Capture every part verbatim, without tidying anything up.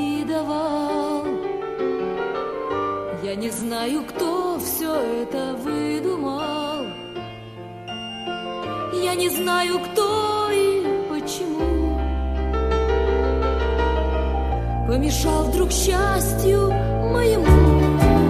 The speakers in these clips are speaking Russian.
позавидовал. Я не знаю, кто все это выдумал. Я не знаю, кто и почему помешал вдруг счастью моему.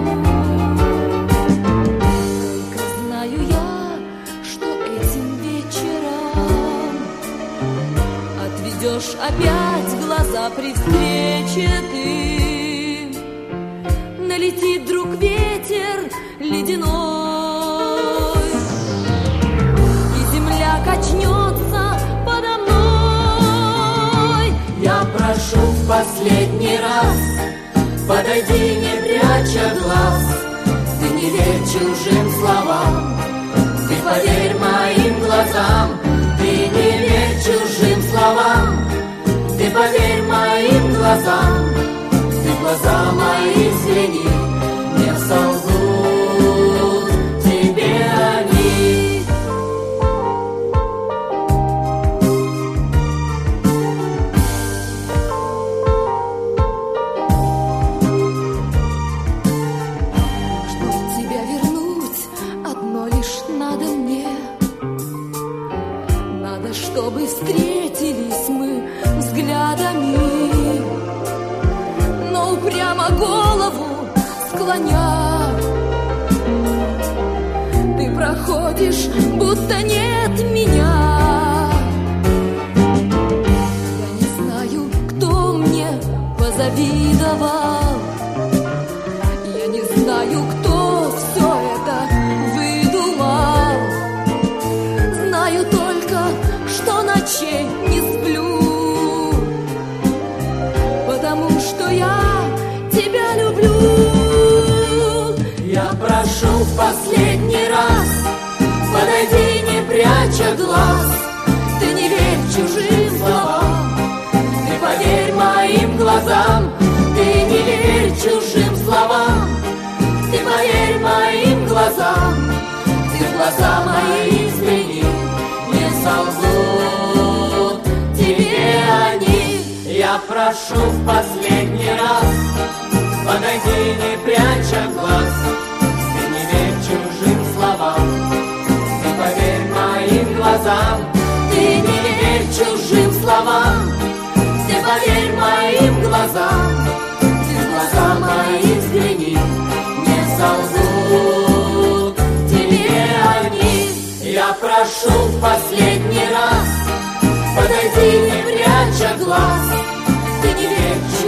Только знаю я, что этим вечером отведешь опять глаза при встрече ты. Налетит вдруг ветер ледяной, и земля качнется подо мной. Я прошу в последний раз, подойди, не пряча глаз. Ты не верь чужим словам, ты поверь моим глазам. Ты не верь чужим словам, ты поверь моим глазам. Ты в глаза мои взгляни, не солгут тебе они. Чтоб тебя вернуть, одно лишь надо мне. Надо, чтобы встретились мы взглядами, но упрямо голову склоня ты проходишь, будто нет меня. Я не знаю, кто мне позавидовал. Я не знаю, кто все это выдумал. Знаю только, что ночей не сплю, потому что я тебя люблю. Я прошу в последний раз, подойди, не пряча глаз. Ты не верь чужим словам, ты поверь моим глазам. Ты не верь чужим словам, ты поверь моим глазам. Ты в глаза мои взгляни, не солгут тебе они. Я прошу в последний раз, подойди, не пряча глаз. Ты не верь чужим словам, ты поверь моим глазам. Ты не верь чужим словам, ты поверь моим глазам. Ты в глаза мои взгляни, не солгут тебе они. Я прошу в последний раз, подойди, не пряча глаз. Ты не верь